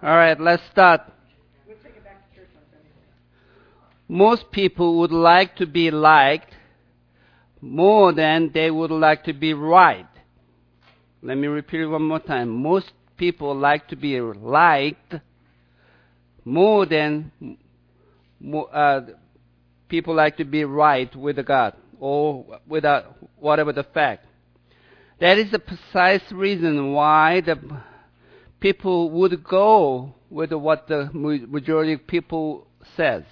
All right, let's start. Most people would like to be liked more than they would like to be right. Let me repeat it one more time. Most people like to be liked more than people like to be right with God or with whatever the fact. That is the precise reason why the people would go with what the majority of people says.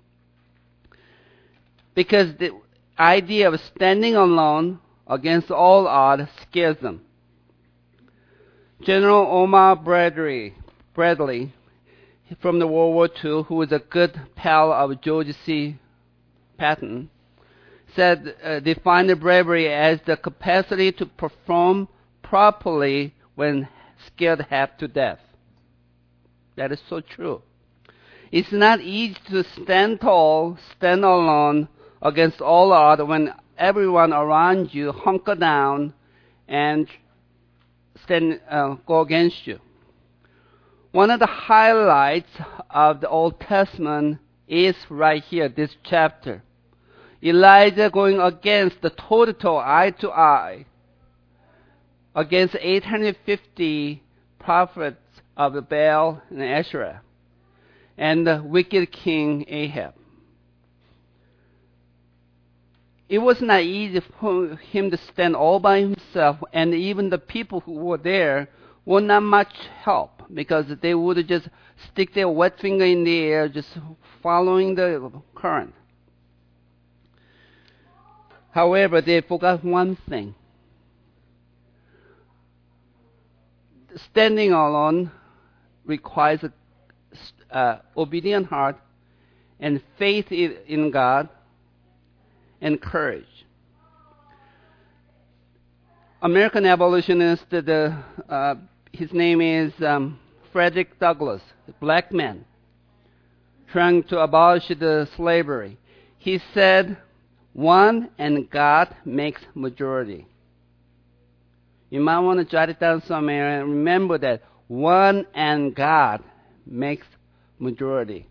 Because the idea of standing alone against all odds scares them. General Omar Bradley from the World War II, who was a good pal of George C. Patton, defined bravery as the capacity to perform properly when scared half to death. That is so true. It's not easy to stand tall, stand alone against all odds when everyone around you hunker down and go against you. One of the highlights of the Old Testament is right here, this chapter. Elijah going against the total eye to eye against 850 prophets of Baal and Asherah and the wicked king Ahab. It was not easy for him to stand all by himself, and even the people who were there were not much help because they would just stick their wet finger in the air, just following the current. However, they forgot one thing. Standing alone requires an obedient heart and faith in God and courage. American abolitionist, his name is Frederick Douglass, a black man, trying to abolish the slavery. He said, "One and God makes majority." You might want to jot it down somewhere and remember that one and God makes majority.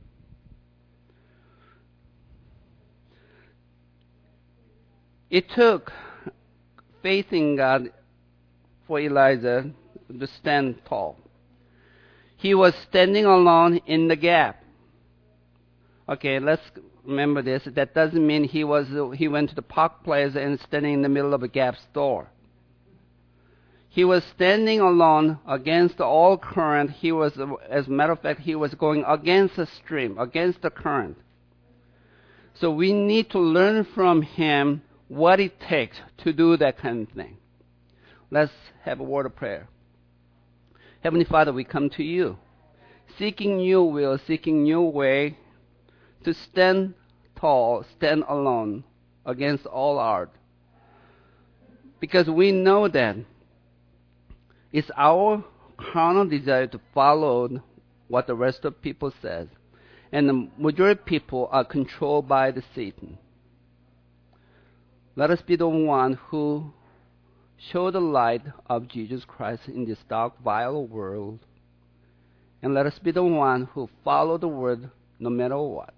It took faith in God for Elijah to stand tall. He was standing alone in the gap. Okay, let's remember this. That doesn't mean he went to the Park Plaza and standing in the middle of a Gap store. He was standing alone against all current. As a matter of fact, he was going against the stream, against the current. So we need to learn from him what it takes to do that kind of thing. Let's have a word of prayer. Heavenly Father, we come to you, seeking your will, seeking your way, to stand tall, stand alone against all odds. Because we know that it's our carnal desire to follow what the rest of people says. And the majority of people are controlled by the Satan. Let us be the one who show the light of Jesus Christ in this dark, vile world. And let us be the one who follow the word no matter what.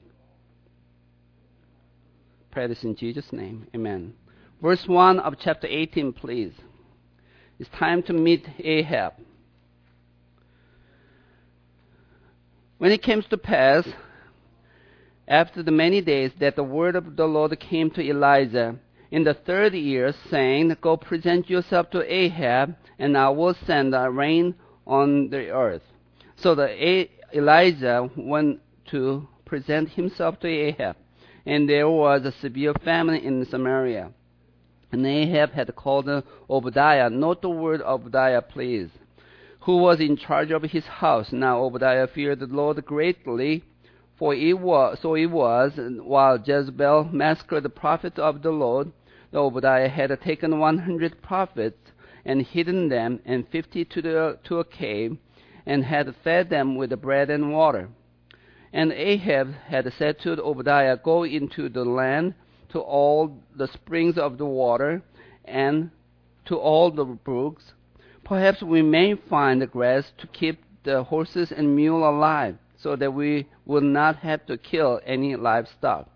Pray this in Jesus' name. Amen. Verse 1 of chapter 18, please. It's time to meet Ahab. When it came to pass, after the many days, that the word of the Lord came to Elijah in the 3rd year, saying, "Go present yourself to Ahab, and I will send rain on the earth." So Elijah went to present himself to Ahab, and there was a severe famine in Samaria. And Ahab had called Obadiah, note the word Obadiah, please, who was in charge of his house. Now Obadiah feared the Lord greatly, for it was while Jezebel massacred the prophets of the Lord, that Obadiah had taken 100 prophets and hidden them, and 50 to a cave, and had fed them with bread and water. And Ahab had said to Obadiah, "Go into the land to all the springs of the water and to all the brooks. Perhaps we may find the grass to keep the horses and mule alive, so that we would not have to kill any livestock.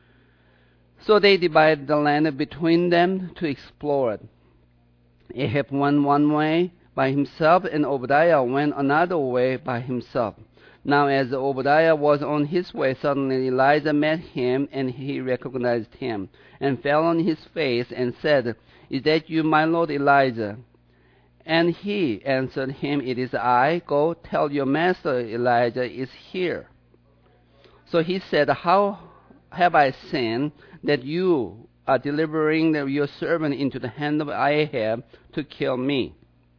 So they divided the land between them to explore it. Ahab went one way by himself, and Obadiah went another way by himself. Now as Obadiah was on his way, suddenly Elijah met him, and he recognized him, and fell on his face, and said, "Is that you, my lord Elijah?" And he answered him, "It is I. Go tell your master Elijah is here." So he said, "How have I sinned that you are delivering your servant into the hand of Ahab to kill me?"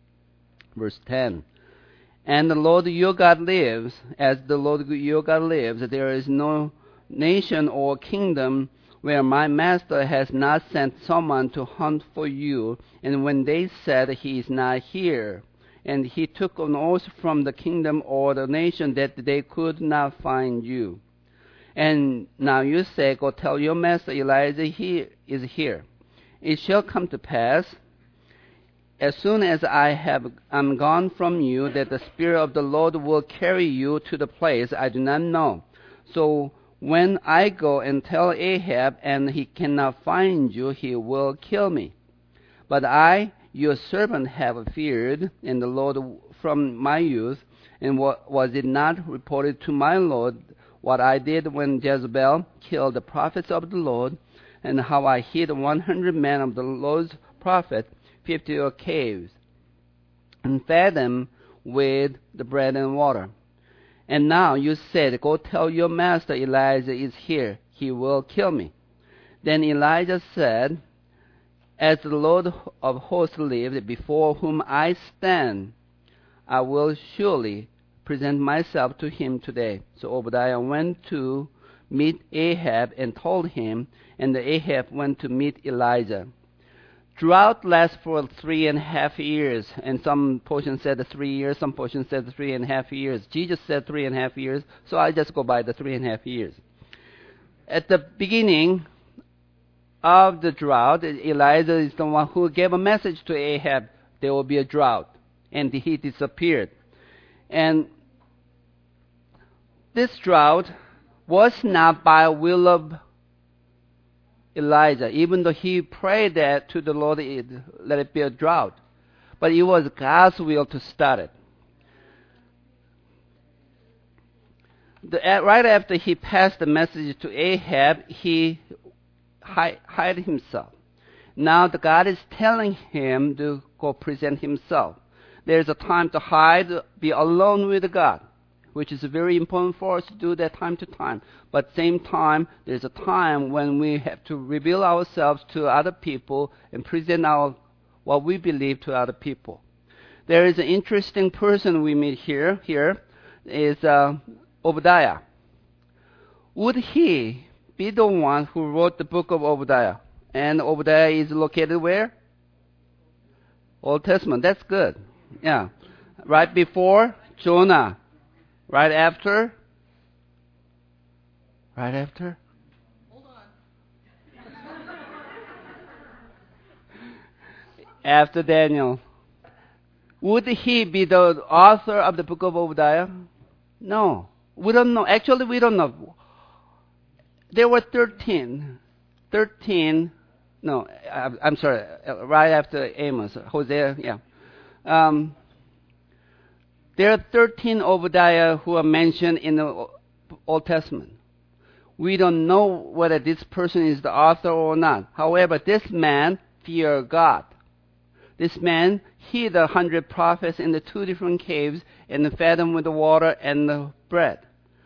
Verse 10. And the Lord your God lives, as the Lord your God lives, there is no nation or kingdom where my master has not sent someone to hunt for you. And when they said, "He is not here," and he took an oath from the kingdom or the nation that they could not find you. And now you say, "Go tell your master Elijah he is here." It shall come to pass, as soon as I'm gone from you, that the Spirit of the Lord will carry you to the place I do not know. So when I go and tell Ahab, and he cannot find you, he will kill me. But I, your servant, have feared in the Lord from my youth, and was it not reported to my Lord what I did when Jezebel killed the prophets of the Lord, and how I hid 100 men of the Lord's prophets, 50 caves, and fed them with the bread and water? And now you said, "Go tell your master Elijah is here. He will kill me." Then Elijah said, "As the Lord of hosts lives, before whom I stand, I will surely present myself to him today." So Obadiah went to meet Ahab and told him, and Ahab went to meet Elijah. Drought lasts for 3.5 years, and some portions said 3 years, some portions said 3.5 years. Jesus said 3.5 years, so I just go by the 3.5 years. At the beginning of the drought, Elijah is the one who gave a message to Ahab, there will be a drought, and he disappeared. And this drought was not by will of Elijah, even though he prayed that to the Lord, let it be a drought. But it was God's will to start it. Right after he passed the message to Ahab, he hid himself. Now God is telling him to go present himself. There's a time to hide, be alone with God, which is very important for us to do that time to time. But same time, there's a time when we have to reveal ourselves to other people and present what we believe to other people. There is an interesting person we meet here is Obadiah. Would he be the one who wrote the book of Obadiah? And Obadiah is located where? Old Testament. That's good. Yeah. Right before Jonah. Right after? Right after? Hold on. After Daniel. Would he be the author of the book of Obadiah? No. We don't know. Actually, we don't know. There were 13. No, I'm sorry. Right after Amos. Hosea, yeah. There are 13 Obadiah who are mentioned in the Old Testament. We don't know whether this person is the author or not. However, this man feared God. This man hid 100 prophets in the 2 different caves and fed them with the water and the bread.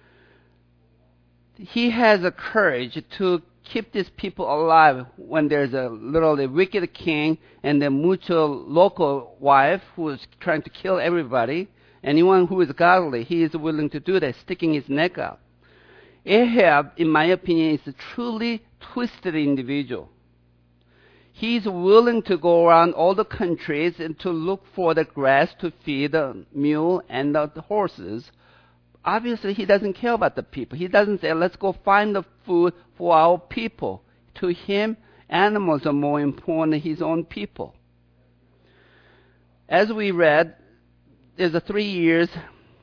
He has a courage to keep these people alive when there's a literally wicked king and a mucho local wife who is trying to kill everybody. Anyone who is godly, he is willing to do that, sticking his neck out. Ahab, in my opinion, is a truly twisted individual. He's willing to go around all the countries and to look for the grass to feed the mule and the horses. Obviously, he doesn't care about the people. He doesn't say, "Let's go find the food for our people." To him, animals are more important than his own people. As we read, there's 3 years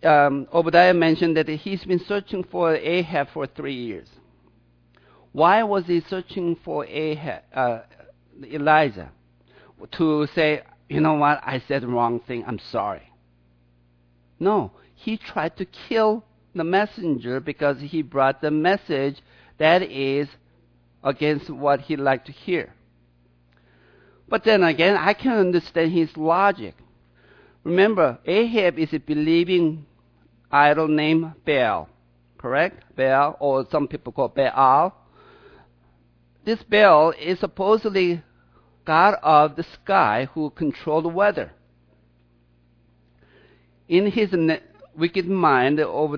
Obadiah mentioned that he's been searching for Ahab for 3 years. Why was he searching for Elijah? To say, you know what, I said the wrong thing, I'm sorry. No, he tried to kill the messenger because he brought the message that is against what he liked to hear. But then again, I can understand his logic. Remember, Ahab is believing idol named Baal, correct? Baal, or some people call Baal. This Baal is supposedly God of the sky who controls the weather. In his wicked mind,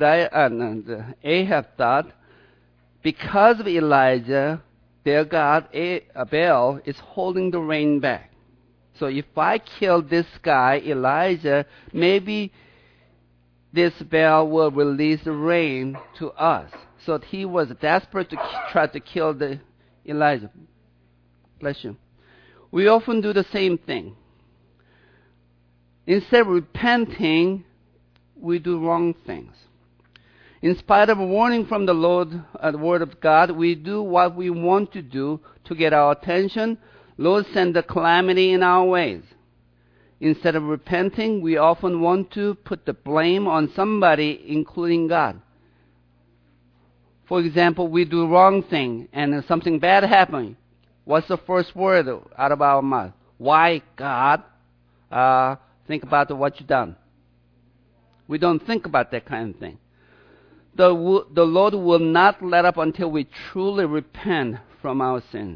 Ahab thought, because of Elijah, their God, Baal, is holding the rain back. So if I kill this guy, Elijah, maybe this Baal will release the rain to us. So he was desperate to try to kill the Elijah. Bless you. We often do the same thing. Instead of repenting, we do wrong things. In spite of a warning from the Lord, the Word of God, we do what we want to do to get our attention. Lord send the calamity in our ways. Instead of repenting, we often want to put the blame on somebody, including God. For example, we do wrong thing and something bad happens. What's the first word out of our mouth? Why, God? Think about what you've done. We don't think about that kind of thing. The Lord will not let up until we truly repent from our sins.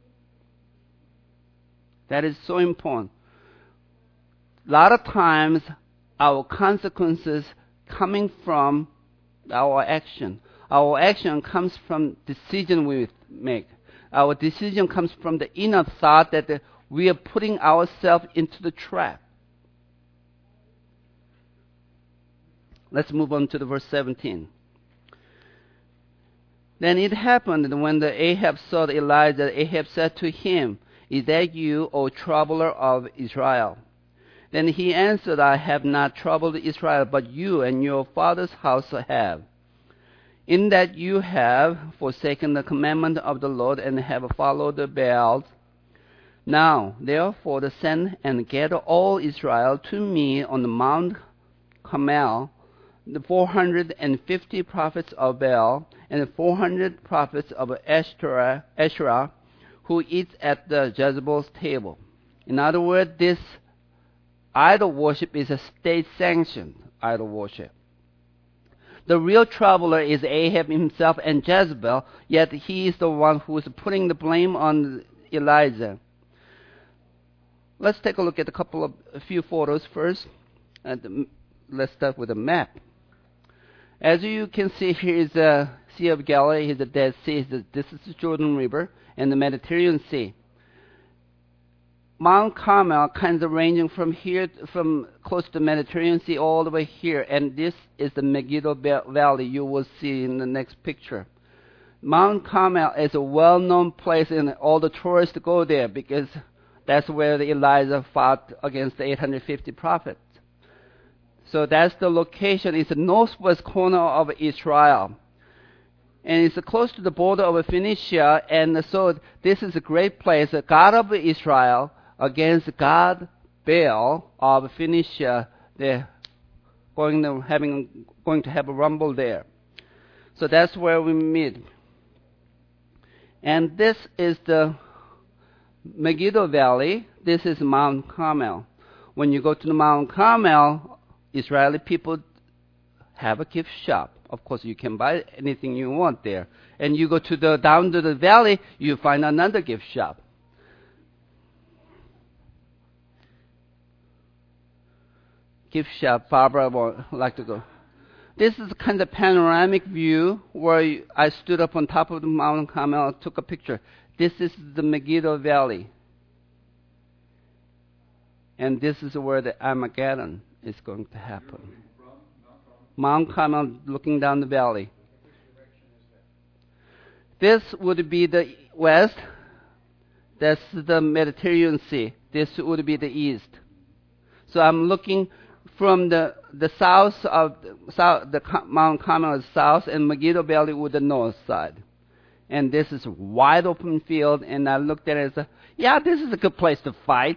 That is so important. A lot of times, our consequences coming from our action. Our action comes from decision we make. Our decision comes from the inner thought that we are putting ourselves into the trap. Let's move on to the verse 17. Then it happened when the Ahab saw Elijah, Ahab said to him, "Is that you, O troubler of Israel?" Then he answered, "I have not troubled Israel, but you and your father's house have. In that you have forsaken the commandment of the Lord and have followed the Baals. Now, therefore, send and gather all Israel to me on the Mount Carmel, the 450 prophets of Baal and the 400 prophets of Asherah who eat at the Jezebel's table." In other words, this idol worship is a state-sanctioned idol worship. The real troubler is Ahab himself and Jezebel, yet he is the one who is putting the blame on Elijah. Let's take a look at a few photos first. Let's start with a map. As you can see, here is the Sea of Galilee, here's the Dead Sea, this is the Jordan River, and the Mediterranean Sea. Mount Carmel kind of ranging from here, from close to the Mediterranean Sea all the way here, and this is the Megiddo Valley you will see in the next picture. Mount Carmel is a well-known place, and all the tourists go there because that's where Elijah fought against the 850 prophets. So that's the location. It's the northwest corner of Israel. And it's close to the border of Phoenicia. And so this is a great place. The God of Israel against God Baal of Phoenicia. They're going to have a rumble there. So that's where we meet. And this is the Megiddo Valley. This is Mount Carmel. When you go to the Mount Carmel, Israeli people have a gift shop. Of course, you can buy anything you want there. And you go down to the valley, you find another gift shop. Gift shop, Barbara would like to go. This is kind of panoramic view where I stood up on top of the Mount Carmel, took a picture. This is the Megiddo Valley. And this is where the Armageddon is going to happen. Mount Carmel looking down the valley. This would be the west. That's the Mediterranean Sea. This would be the east. So I'm looking from the south of Mount Carmel is south, and Megiddo Valley with the north side. And this is a wide open field, and I looked at it and said, yeah, this is a good place to fight.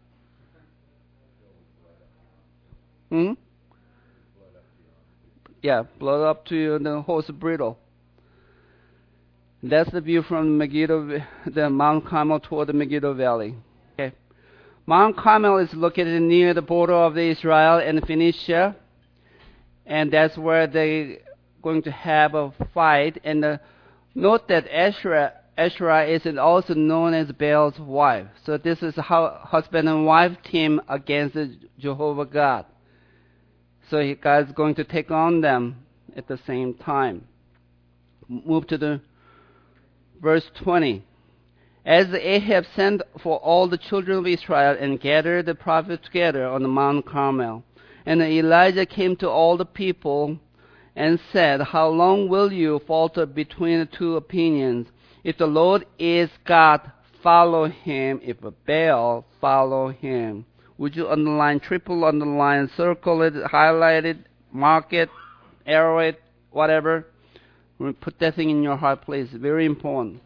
Yeah, blood up to the horse bridle. That's the view from Megiddo, the Mount Carmel toward the Megiddo Valley. Okay. Mount Carmel is located near the border of Israel and Phoenicia, and that's where they're going to have a fight. And note that Asherah is also known as Baal's wife. So this is how husband and wife team against Jehovah God. So God's going to take on them at the same time. Move to the verse 20. As Ahab sent for all the children of Israel and gathered the prophets together on the Mount Carmel, and Elijah came to all the people and said, how long will you falter between the two opinions? If the Lord is God, follow him. If Baal, follow him. Would you underline, triple underline, circle it, highlight it, mark it, arrow it, whatever? Put that thing in your heart, please. Very important.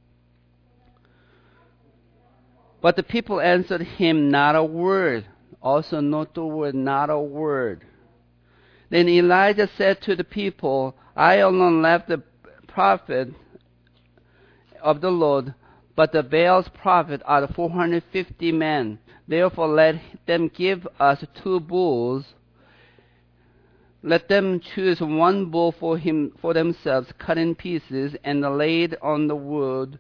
But the people answered him not a word. Also note the word, not a word. Then Elijah said to the people, I alone left the prophet of the Lord, but the Baal's prophet are the 450 men. Therefore let them give us 2 bulls. Let them choose 1 bull for themselves, cut in pieces, and laid on the wood,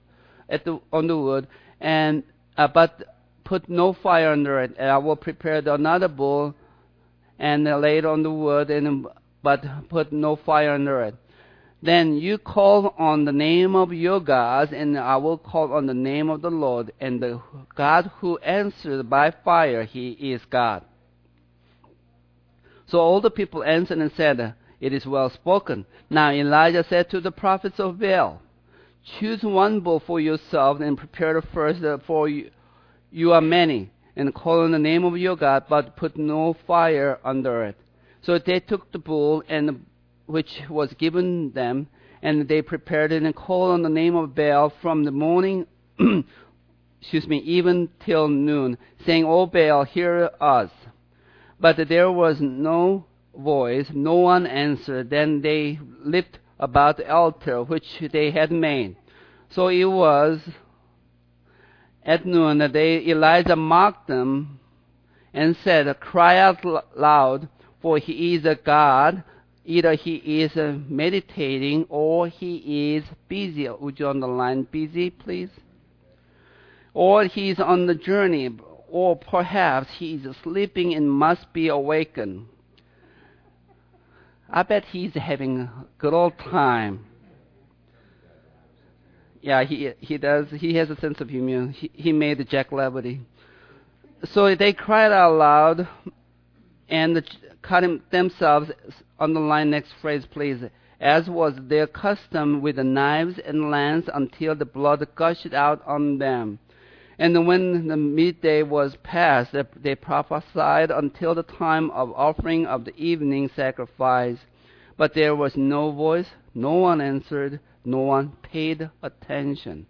and but put no fire under it. And I will prepare another bull, and lay it on the wood, but put no fire under it. Then you call on the name of your gods, and I will call on the name of the Lord, and the God who answered by fire, he is God. So all the people answered and said, it is well spoken. Now Elijah said to the prophets of Baal, choose 1 bull for yourself and prepare the first, for you are many, and call on the name of your God, but put no fire under it. So they took the bull which was given them, and they prepared it and called on the name of Baal from the morning, even till noon, saying, O Baal, hear us. But there was no voice, no one answered. Then they leaped about the altar which they had made. So it was at noon that Elijah mocked them and said, cry out loud, for he is a God. Either he is meditating or he is busy. Would you underline busy, please? Or he is on the journey, or perhaps he is sleeping and must be awakened. I bet he's having a good old time. Yeah, he does. He has a sense of humor. He made Jack Levity. So they cried out loud and cut themselves. Underline next phrase, please. As was their custom, with the knives and lance, until the blood gushed out on them. And when the midday was past, they prophesied until the time of offering of the evening sacrifice. But there was no voice, no one answered, no one paid attention.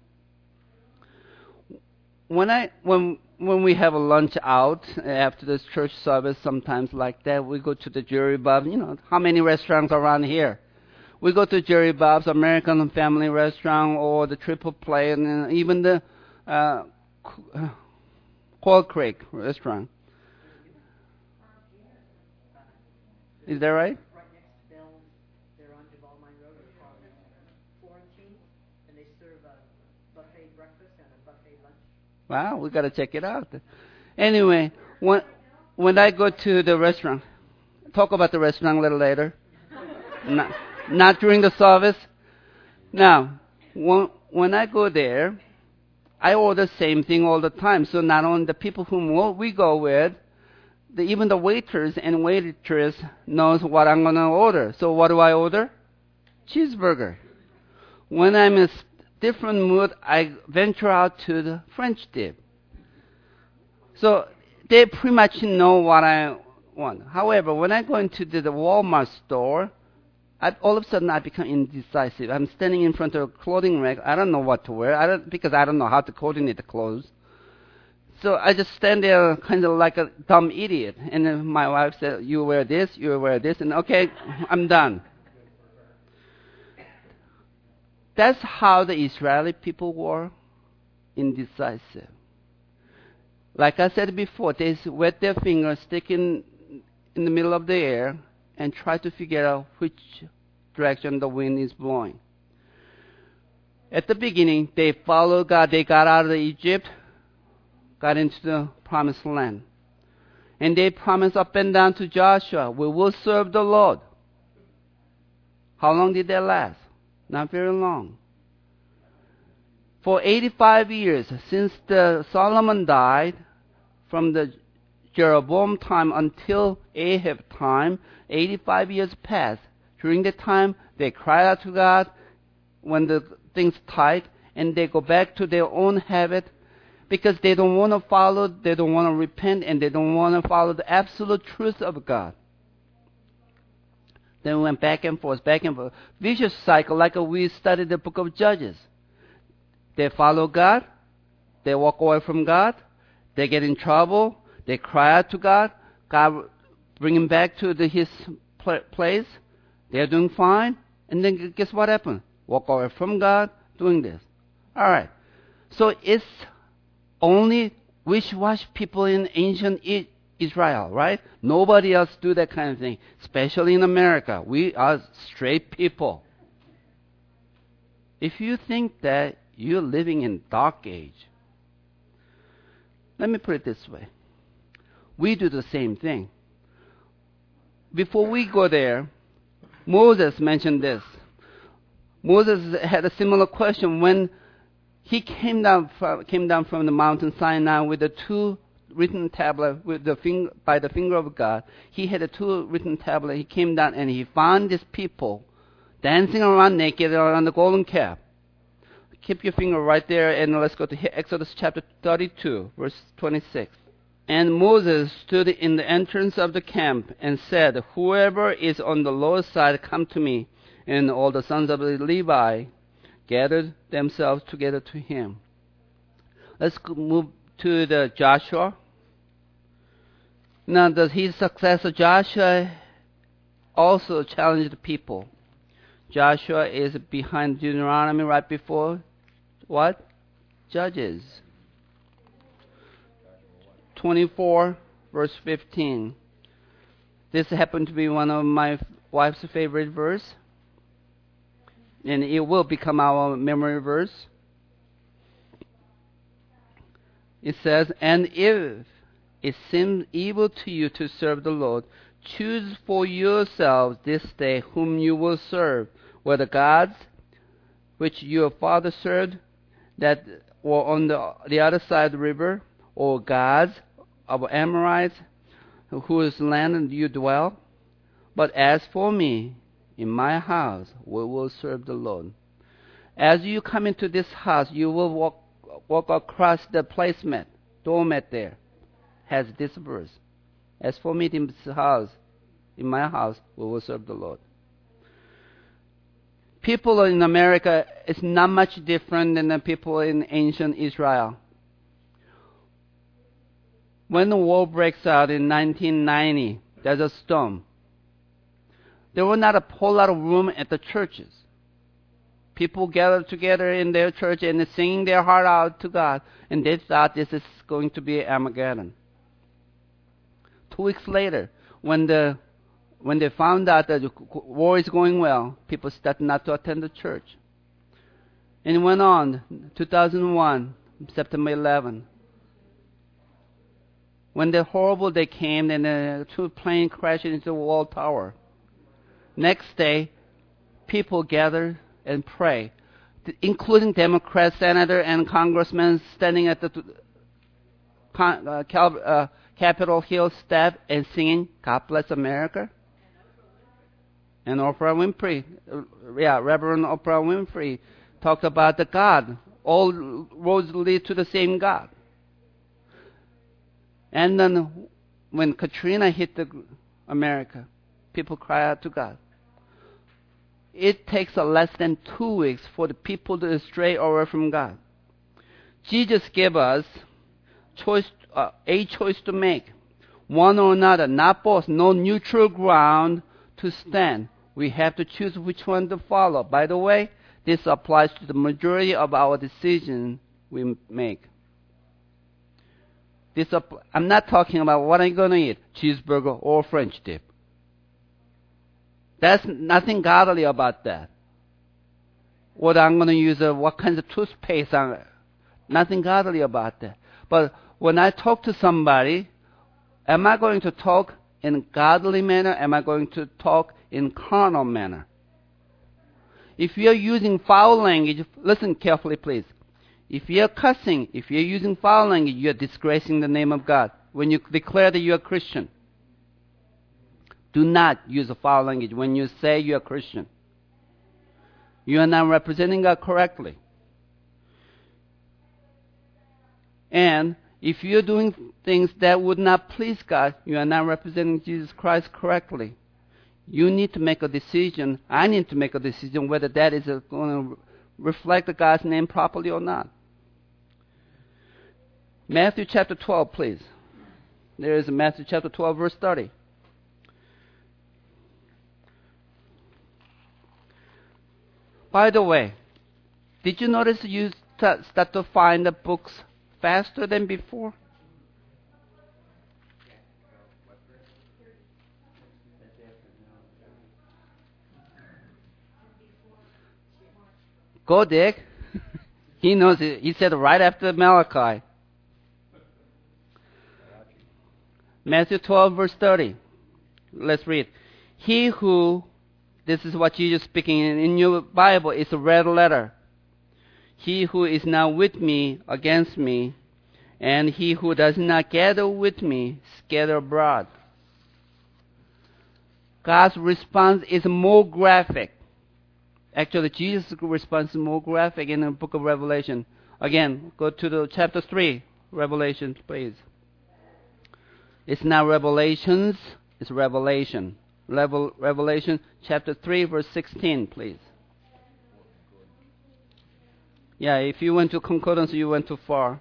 When we have a lunch out after this church service, sometimes like that, we go to the Jerry Bob's. You know, how many restaurants around here? We go to Jerry Bob's, American Family Restaurant, or the Triple Play, and even the Coal Creek Restaurant. Is that right? Right next to Bell's, they're on Duval Mine Road, they're called Florentine, and they serve a buffet breakfast and a buffet lunch. Wow, we got to check it out. Anyway, when I go to the restaurant, talk about the restaurant a little later. Not during the service. Now, when I go there, I order the same thing all the time. So not only the people whom we go with, even the waiters and waitress knows what I'm going to order. So what do I order? Cheeseburger. When I'm in a different mood, I venture out to the French dip. So they pretty much know what one. However, when I go into the Walmart store, all of a sudden I become indecisive. I'm standing in front of a clothing rack. I don't know what to wear because I don't know how to coordinate the clothes. So I just stand there kind of like a dumb idiot. And then my wife said, you wear this, and okay, I'm done. That's how the Israeli people were, indecisive. Like I said before, they wet their fingers, stick in the middle of the air, and try to figure out which direction the wind is blowing. At the beginning, they followed God. They got out of Egypt, got into the promised land. And they promised up and down to Joshua, we will serve the Lord. How long did that last? Not very long. For 85 years, since Solomon died, from the Jeroboam time until Ahab time, 85 years passed. During that time, they cried out to God when the things tight, and they go back to their own habit because they don't want to follow, they don't want to repent, and they don't want to follow the absolute truth of God. Then we went back and forth, vicious cycle like we studied the book of Judges. They follow God, they walk away from God, they get in trouble, they cry out to God, God bring them back to his place, they're doing fine, and then guess what happened? Walk away from God, doing this. All right. So it's only wish-wash people in ancient Israel, right? Nobody else do that kind of thing, especially in America. We are straight people. If you think that you're living in dark age, let me put it this way. We do the same thing. Before we go there, Moses mentioned this. Moses had a similar question when he came down from the mountain Sinai with the two written tablet by the finger of God. He had a two written tablet. He came down and he found these people dancing around naked around the golden calf. Keep your finger right there and let's go to Exodus chapter 32, verse 26. And Moses stood in the entrance of the camp and said, whoever is on the lower side, come to me. And all the sons of Levi gathered themselves together to him. Let's move to the Joshua. Now, his successor Joshua also challenged the people. Joshua is behind Deuteronomy, right before what? Judges. 24, verse 15. This happened to be one of my wife's favorite verse, and it will become our memory verse. It says, and if it seems evil to you to serve the Lord, choose for yourselves this day whom you will serve, whether gods which your father served that were on the other side of the river, or gods of Amorites whose land you dwell. But as for me, in my house, we will serve the Lord. As you come into this house, you will walk across the placemat, doormat there, has this verse. As for me, in my house, we will serve the Lord. People in America is not much different than the people in ancient Israel. When the war breaks out in 1990, there's a storm. There was not a whole lot of room at the churches. People gathered together in their church and singing their heart out to God, and they thought this is going to be Armageddon. 2 weeks later, when they found out that the war is going well, people started not to attend the church. And it went on, 2001, September 11. When the horrible day came and the two planes crashed into the wall tower. Next day, people gathered and prayed, including Democrat senator and congressmen standing at the Capitol Hill step and singing, God Bless America. And Oprah Winfrey, Reverend Oprah Winfrey talked about the God. All roads lead to the same God. And then when Katrina hit America, people cry out to God. It takes less than 2 weeks for the people to stray away from God. Jesus gave us a choice to make. One or another, not both, no neutral ground to stand. We have to choose which one to follow. By the way, this applies to the majority of our decisions we make. I'm not talking about what I'm going to eat, cheeseburger or French dip. There's nothing godly about that. What I'm going to use, what kinds of toothpaste, nothing godly about that. But when I talk to somebody, am I going to talk in a godly manner? Am I going to talk in carnal manner? If you're using foul language, listen carefully, please. If you're cussing, if you're using foul language, you're disgracing the name of God. When you declare that you're a Christian, do not use a foul language when you say you're a Christian. You are not representing God correctly. And if you're doing things that would not please God, you are not representing Jesus Christ correctly. You need to make a decision. I need to make a decision whether that is going to reflect God's name properly or not. Matthew chapter 12, please. There is Matthew chapter 12, verse 30. By the way, did you notice you start to find the books faster than before? Go, Dick. He knows it. He said right after Malachi. Matthew 12, verse 30. Let's read. He who, this is what Jesus is speaking in your Bible, is a red letter. He who is not with me against me, and he who does not gather with me scatter abroad. God's response is more graphic. Actually, Jesus' response is more graphic in the book of Revelation. Again, go to the chapter 3, Revelation, please. It's not Revelations, it's Revelation. Revelation chapter 3, verse 16, please. Yeah, if you went to concordance, you went too far.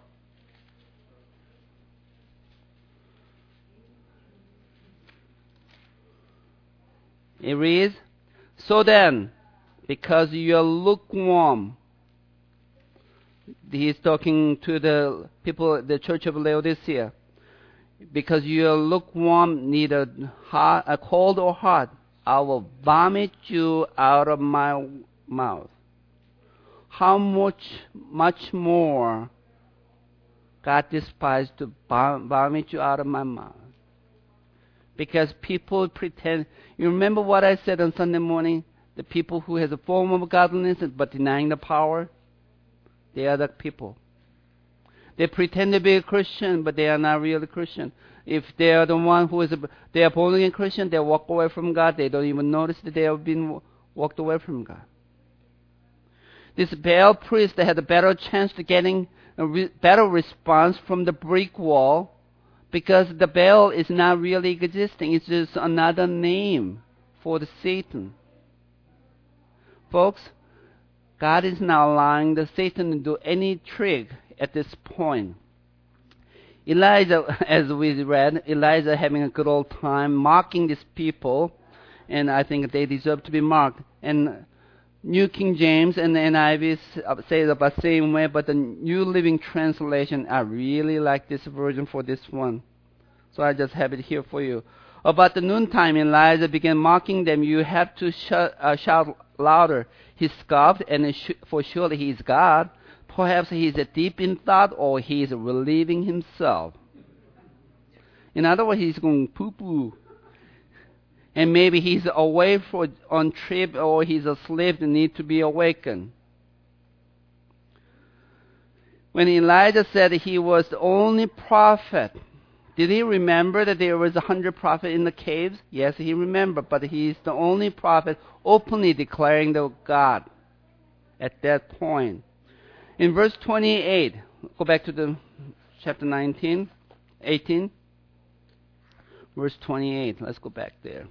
It reads, so then, because you are lukewarm. He is talking to the people, the church of Laodicea. Because you are lukewarm, neither hot, cold or hot, I will vomit you out of my mouth. How much more God despised to vomit you out of my mouth? Because people pretend. You remember what I said on Sunday morning? The people who has a form of godliness but denying the power, they are the people. They pretend to be a Christian, but they are not really Christian. If they are the one who is they are born again Christian, they walk away from God. They don't even notice that they have been walked away from God. This Baal priest had a better chance to getting a better response from the brick wall, because the Baal is not really existing. It's just another name for the Satan. Folks, God is not allowing the Satan to do any trick at this point. Elijah, as we read, Elijah having a good old time mocking these people, and I think they deserve to be mocked. And New King James and the NIV say it about the same way, but the New Living Translation, I really like this version for this one. So I just have it here for you. About the noontime, Elijah began mocking them. You have to shout louder. He scoffed, and for surely he is God. Perhaps he is deep in thought, or he is relieving himself. In other words, he's going poo-poo. And maybe he's away on trip, or he's asleep and need to be awakened. When Elijah said he was the only prophet, did he remember that there was 100 prophets in the caves? Yes, he remembered, but he's the only prophet openly declaring the God at that point. In verse 28, go back to the chapter 18. verse 28. Let's go back there.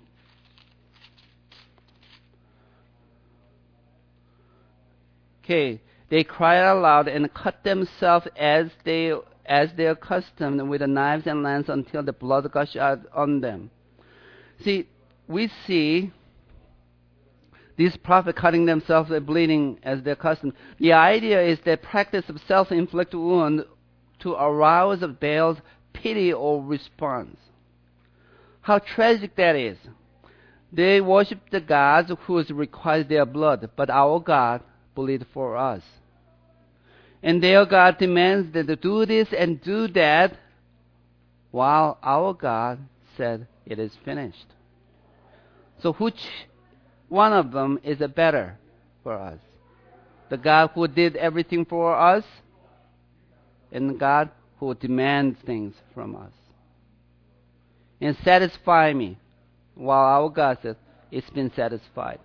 Okay, they cried aloud and cut themselves as their custom with the knives and lances until the blood gushed out on them. See, we see these prophets cutting themselves and bleeding as their custom. The idea is the practice of self-inflicted wound to arouse Baal's pity or response. How tragic that is. They worship the gods who requires their blood, but our God bleed for us. And their God demands that they do this and do that, while our God said it is finished. So which one of them is better for us? The God who did everything for us, and the God who demands things from us. And satisfy me, while our God says it's been satisfied.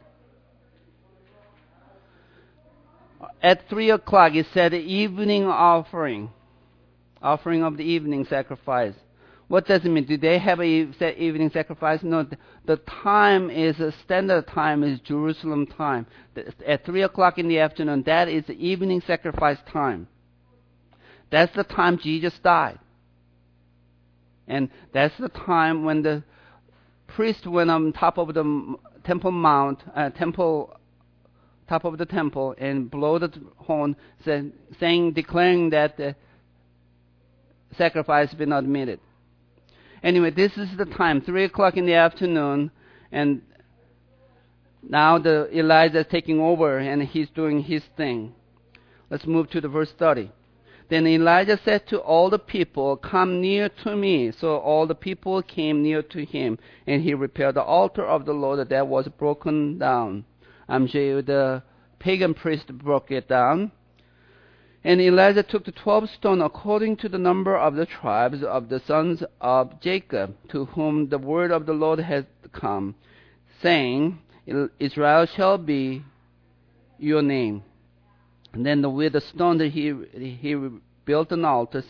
At 3 o'clock, it said evening offering of the evening sacrifice. What does it mean? Do they have a evening sacrifice? No, the time is a standard time is Jerusalem time. At 3 o'clock in the afternoon, that is the evening sacrifice time. That's the time Jesus died. And that's the time when the priest went on top of the temple mount, top of the temple, and blow the horn, declaring that the sacrifice has been admitted. Anyway, this is the time, 3 o'clock in the afternoon, and now Elijah is taking over, and he's doing his thing. Let's move to the verse 30. Then Elijah said to all the people, "Come near to me." So all the people came near to him, and he repaired the altar of the Lord that was broken down. I'm sure the pagan priest broke it down. And Elijah took the 12 stones according to the number of the tribes of the sons of Jacob, to whom the word of the Lord had come, saying, "Israel shall be your name." And then with the stone he built an altar,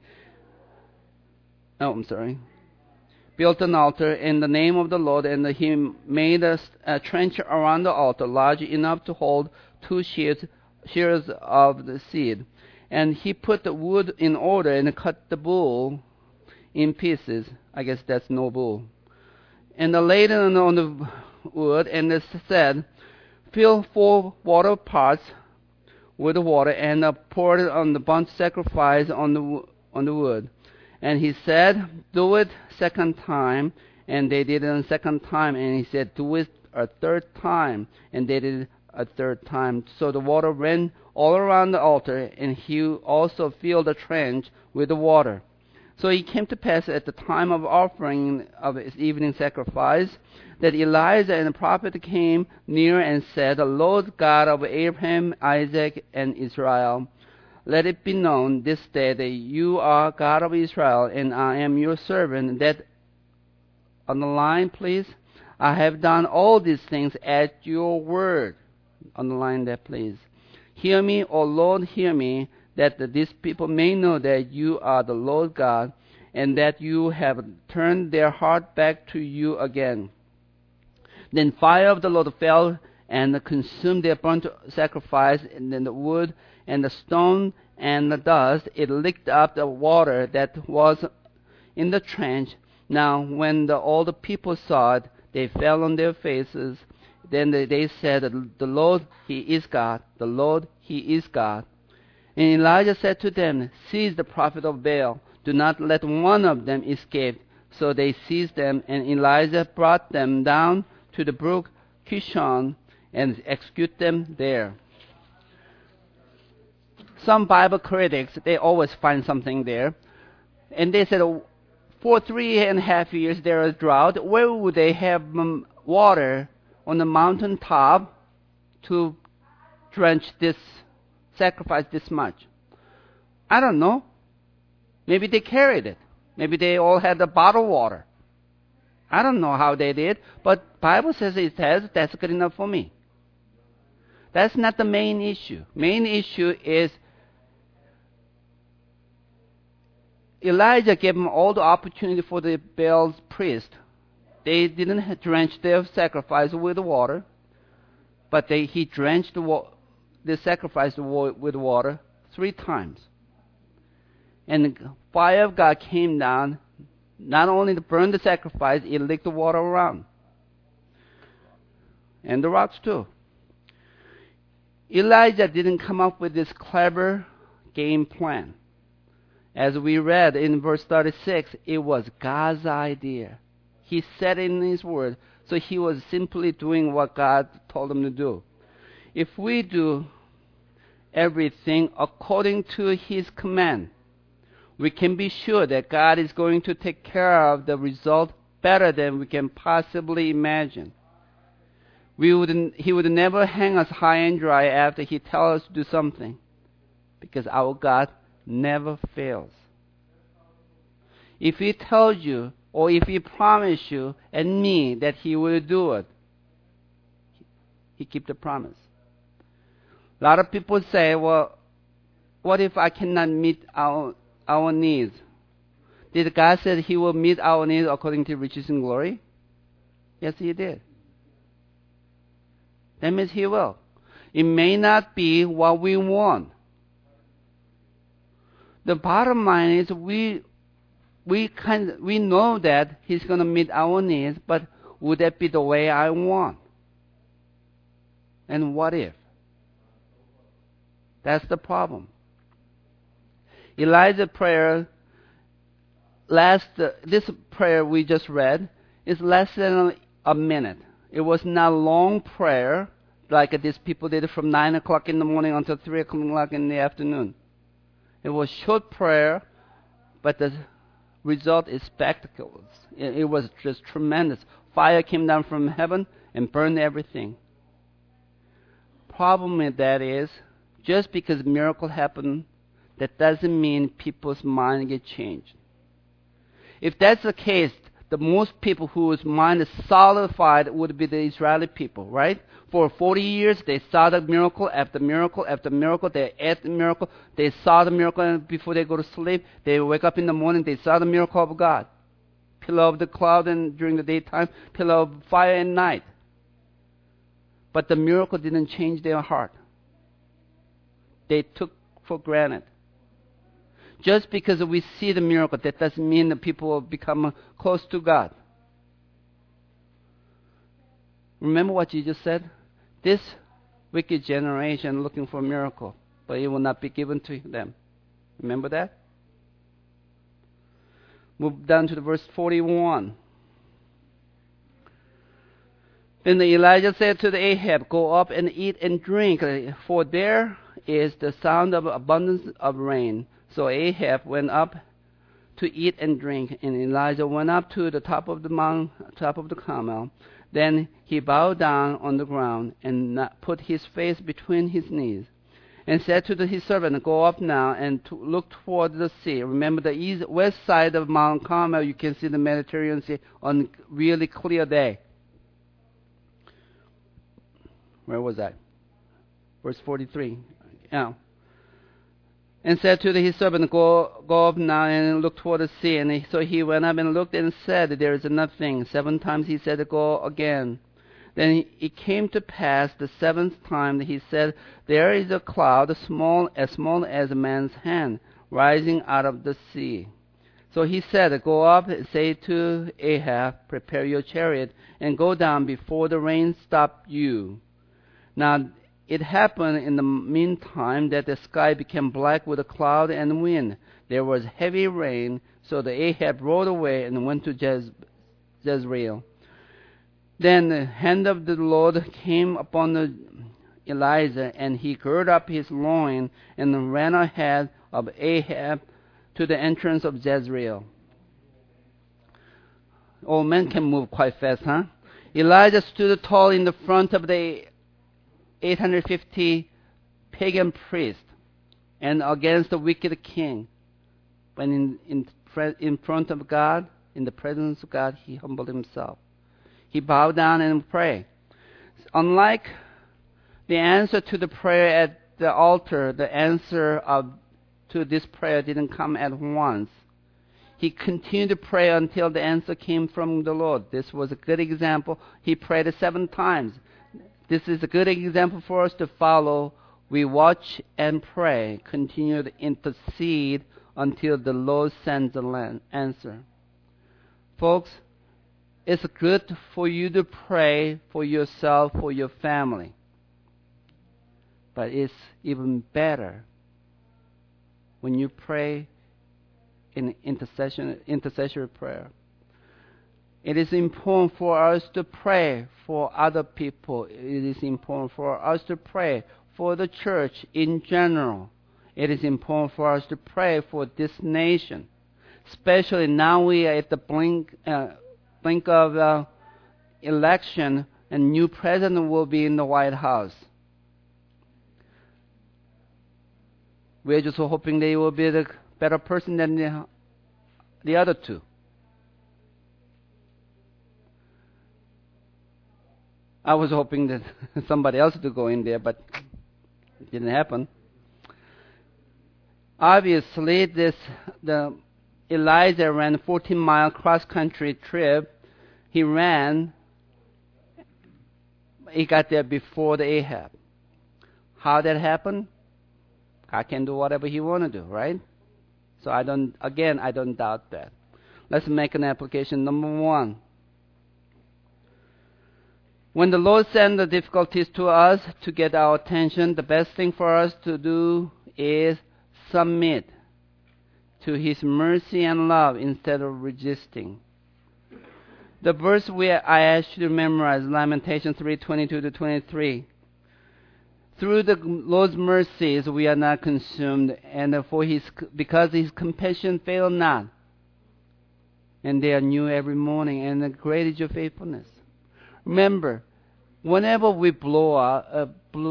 built an altar in the name of the Lord, and he made a trench around the altar large enough to hold 2 shears of the seed. And he put the wood in order and cut the bull in pieces. I guess that's no bull. And laid it on the wood, and it said, "Fill 4 water pots with water, and pour it on the burnt sacrifice on the wood." And he said, "Do it second time." And they did it a second time. And he said, "Do it a third time." And they did it a third time. So the water ran all around the altar, and he also filled the trench with the water. So it came to pass at the time of offering of his evening sacrifice that Elijah and the prophet came near and said, "The Lord God of Abraham, Isaac, and Israel, let it be known this day that you are God of Israel, and I am your servant." That on the line, please. "I have done all these things at your word." Underline that, please. "Hear me, O Lord, hear me, that these people may know that you are the Lord God, and that you have turned their heart back to you again." Then fire of the Lord fell and consumed their burnt sacrifice, and then the wood and the stone and the dust. It licked up the water that was in the trench. Now when all the people saw it, they fell on their faces. Then they said, "The Lord, He is God. The Lord, He is God." And Elijah said to them, "Seize the prophet of Baal. Do not let one of them escape." So they seized them, and Elijah brought them down to the brook Kishon and executed them there. Some Bible critics, they always find something there. And they said, for 3.5 years there was drought. Where would they have water on the mountain top to drench this, sacrifice this much? I don't know. Maybe they carried it. Maybe they all had the bottled water. I don't know how they did, but Bible says it has. That's good enough for me. That's not the main issue. Main issue is Elijah gave them all the opportunity for the Baal's priest. They didn't drench their sacrifice with water, but he drenched the sacrifice with water 3 times. And the fire of God came down, not only to burn the sacrifice, it licked the water around. And the rocks too. Elijah didn't come up with this clever game plan. As we read in verse 36, it was God's idea. He said in His word, so he was simply doing what God told him to do. If we do everything according to His command, we can be sure that God is going to take care of the result better than we can possibly imagine. He would never hang us high and dry after He tells us to do something, because our God never fails. If He tells you, or if He promised you and me that He will do it, He keeps the promise. A lot of people say, well, what if I cannot meet our needs? Did God say He will meet our needs according to riches and glory? Yes, He did. That means He will. It may not be what we want. The bottom line is we know that He's going to meet our needs, but would that be the way I want? And what if? That's the problem. Elijah's prayer, this prayer we just read, is less than a minute. It was not a long prayer like these people did from 9 o'clock in the morning until 3 o'clock in the afternoon. It was short prayer, but the result is spectacular. It was just tremendous. Fire came down from heaven and burned everything. Problem with that is, just because a miracle happened, that doesn't mean people's mind get changed. If that's the case, the most people whose mind is solidified would be the Israeli people, right? For 40 years, they saw the miracle after miracle after miracle. They ate the miracle. They saw the miracle, and before they go to sleep, they wake up in the morning, they saw the miracle of God. Pillar of the cloud and during the daytime, pillar of fire at night. But the miracle didn't change their heart. They took for granted. Just because we see the miracle, that doesn't mean that people will become close to God. Remember what Jesus said? This wicked generation looking for a miracle, but it will not be given to them. Remember that? Move down to the verse 41. Then Elijah said to the Ahab, go up and eat and drink, for there is the sound of abundance of rain. So Ahab went up to eat and drink, and Elijah went up to the top of the mount, top of the Carmel. Then he bowed down on the ground and put his face between his knees, and said to his servant, go up now and look toward the sea. Remember, the west side of Mount Carmel, you can see the Mediterranean Sea on really clear day. Where was I? Verse 43. Yeah. And said to his servant, go up now and look toward the sea. And so he went up and looked and said, there is nothing. 7 times he said, go again. Then it came to pass the 7th time that he said, there is a cloud as small as a man's hand rising out of the sea. So he said, go up, say to Ahab, prepare your chariot, and go down before the rain stop you. Now it happened in the meantime that the sky became black with a cloud and wind. There was heavy rain, so the Ahab rode away and went to Jezreel. Then the hand of the Lord came upon Elijah, and he girded up his loin and ran ahead of Ahab to the entrance of Jezreel. Old men can move quite fast, huh? Elijah stood tall in the front of the 850 pagan priests and against the wicked king. When in front of God, in the presence of God, he humbled himself. He bowed down and prayed. Unlike the answer to the prayer at the altar, the answer to this prayer didn't come at once. he continued to pray until the answer came from the Lord. This was a good example. He prayed 7 times. This is a good example for us to follow. We watch and pray, continue to intercede until the Lord sends an answer. Folks, it's good for you to pray for yourself, for your family. But it's even better when you pray in intercessory prayer. It is important for us to pray for other people. It is important for us to pray for the church in general. It is important for us to pray for this nation. Especially now we are at the blink of election, and new president will be in the White House. We're just hoping they will be the better person than the other two. I was hoping that somebody else would go in there, but it didn't happen. Obviously, Elijah ran a 14-mile cross-country trip. He got there before the Ahab. How that happened? God can do whatever He want to do, right? So I don't doubt that. Let's make an application. Number 1. When the Lord sends the difficulties to us to get our attention, the best thing for us to do is submit to His mercy and love instead of resisting. The verse I asked you to memorize, Lamentations 3:22-23. Through the Lord's mercies we are not consumed, and because His compassion fail not, and they are new every morning, and great is your faithfulness. Remember, whenever we blow up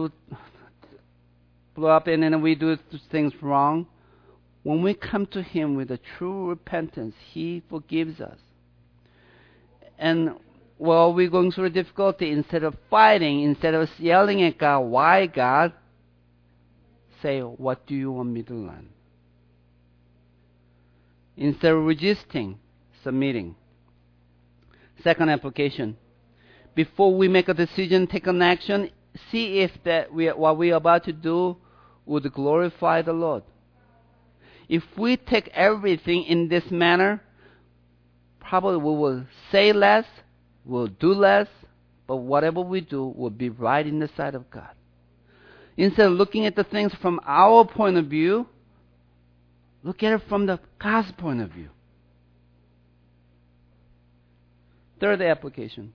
and then we do things wrong, when we come to Him with a true repentance, He forgives us. And while we're going through a difficulty, instead of fighting, instead of yelling at God, why God? Say, what do you want me to learn? Instead of resisting, submitting. Second application. Before we make a decision, take an action, see if what we are about to do would glorify the Lord. If we take everything in this manner, probably we will say less, we'll do less, but whatever we do will be right in the sight of God. Instead of looking at the things from our point of view, look at it from the God's point of view. Third application.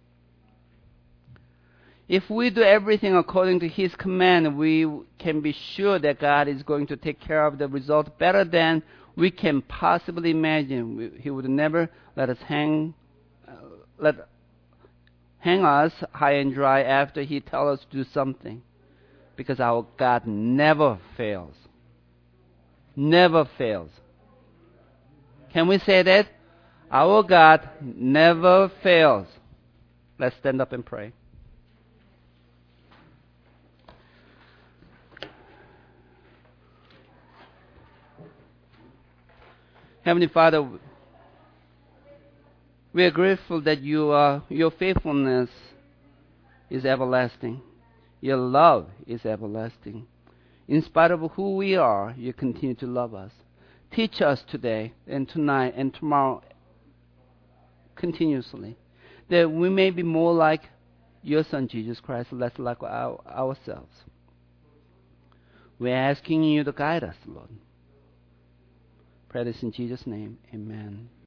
If we do everything according to His command, we can be sure that God is going to take care of the result better than we can possibly imagine. He would never let us hang us high and dry after He tells us to do something, because our God never fails. Never fails. Can we say that? Our God never fails. Let's stand up and pray. Heavenly Father, we are grateful that your faithfulness is everlasting. Your love is everlasting. In spite of who we are, you continue to love us. Teach us today and tonight and tomorrow continuously, that we may be more like your Son, Jesus Christ, less like ourselves. We're asking you to guide us, Lord. Pray this in Jesus' name. Amen.